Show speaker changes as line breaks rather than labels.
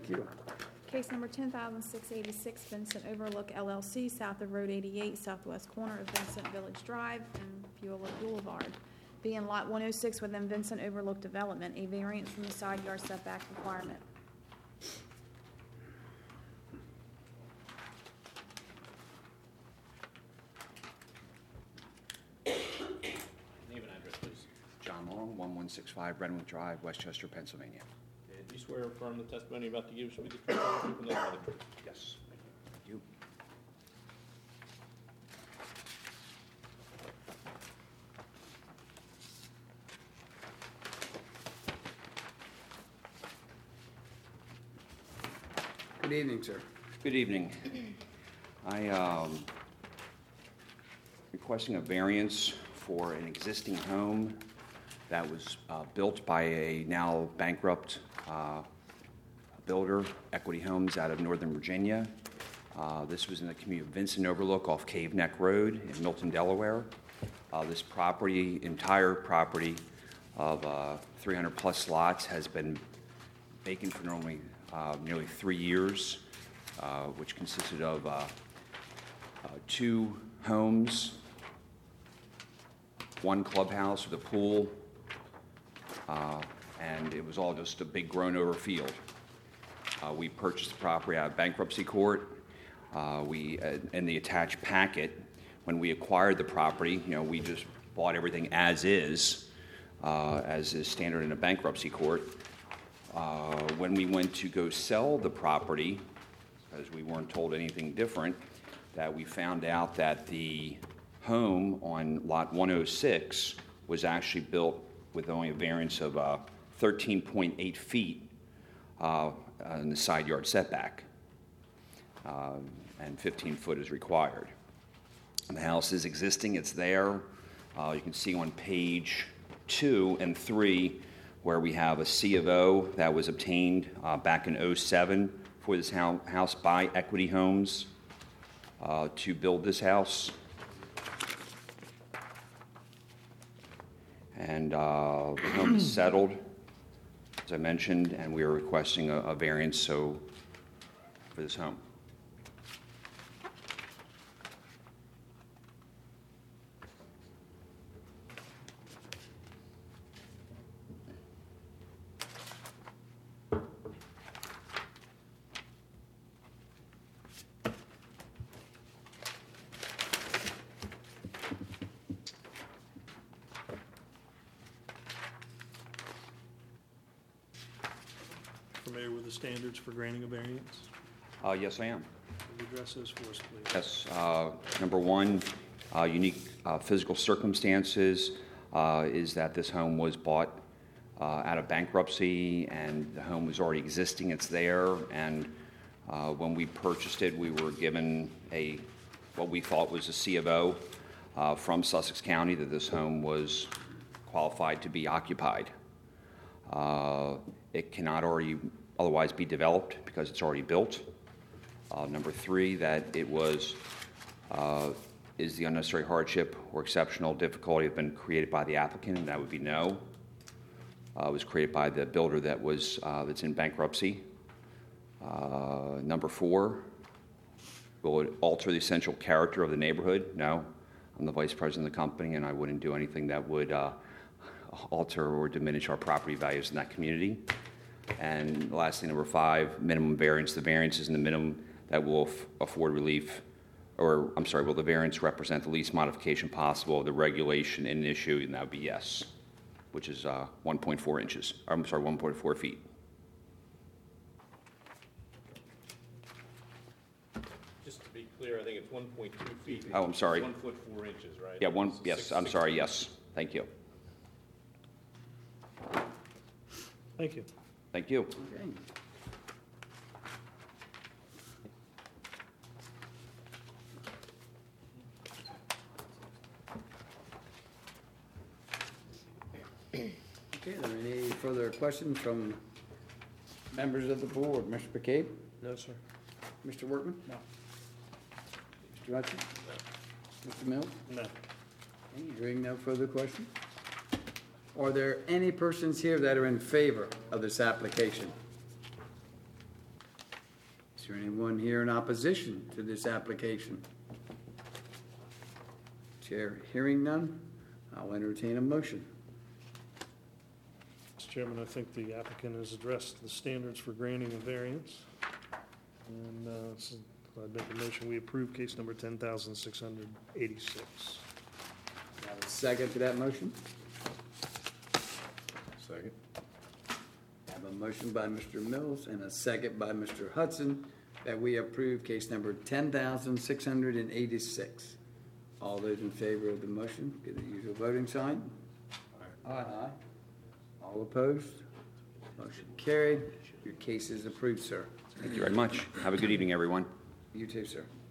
Thank you.
Case number 10,686, Vincent Overlook LLC, south of Road 88, southwest corner of Vincent Village Drive and Beulah Boulevard. Being Lot 106 within Vincent Overlook Development, a variance from the side yard setback requirement.
Name and address, please.
John Long, 1165 Renwick Drive, Westchester, Pennsylvania.
And do you swear or affirm the testimony you're about to give should be the truth and the truth and nothing but the truth?
Yes. Thank you.
Good evening, sir.
Good evening. I requesting a variance for an existing home that was built by a now bankrupt builder, Equity Homes, out of Northern Virginia. This was in the community of Vincent Overlook off Cave Neck Road in Milton, Delaware. This property, entire property of 300 plus lots, has been vacant for nearly 3 years, which consisted of 2 homes, 1 clubhouse with a pool, and it was all just a big grown-over field. We purchased the property out of bankruptcy court. In the attached packet, when we acquired the property, we just bought everything as is standard in a bankruptcy court. When we went to go sell the property, because we weren't told anything different, that we found out that the home on lot 106 was actually built with only a variance of 13.8 feet in the side yard setback, and 15 foot is required. And the house is existing, it's there. You can see on page 2 and 3 where we have a C of O that was obtained back in '07 for this house by Equity Homes to build this house. And the home is settled, as I mentioned, and we are requesting a variance for this home.
Familiar with the standards for granting a variance?
Yes, I am.
Will you address those for us, please?
Yes. Number 1, unique physical circumstances is that this home was bought out of bankruptcy, and the home was already existing. It's there, and when we purchased it, we were given what we thought was a C of O from Sussex County that this home was qualified to be occupied. It cannot otherwise be developed because it's already built. Number 3, that it is the unnecessary hardship or exceptional difficulty have been created by the applicant, and that would be no. It was created by the builder that's in bankruptcy. Number 4, will it alter the essential character of the neighborhood? No. I'm the vice president of the company, and I wouldn't do anything that would alter or diminish our property values in that community. And lastly, number 5, minimum variance. The variance is in the minimum that will afford relief, will the variance represent the least modification possible of the regulation in issue? And that would be yes, which is 1.4 feet.
Just to be clear, I think it's 1.2 feet.
Oh, I'm sorry.
1 foot 4 inches, right?
Yeah, yes, I'm sorry, yes. Thank you.
Thank you.
Thank you.
Okay. Okay, are there any further questions from members of the board? Mr. McCabe?
No, sir.
Mr. Workman?
No.
Mr. Hudson? Mr. Mills?
No.
Okay, hearing no further questions. Are there any persons here that are in favor of this application? Is there anyone here in opposition to this application? Chair, hearing none, I'll entertain a motion.
Mr. Chairman, I think the applicant has addressed the standards for granting a variance. And so I'd make a motion, we approve case number 10,686.
Do I have a second to that motion?
Second.
I have a motion by Mr. Mills and a second by Mr. Hudson that we approve case number 10,686. All those in favor of the motion, give the usual voting sign. Aye. All opposed? Motion carried. Your case is approved, sir.
Thank you very much. Have a good evening, everyone.
You too, sir.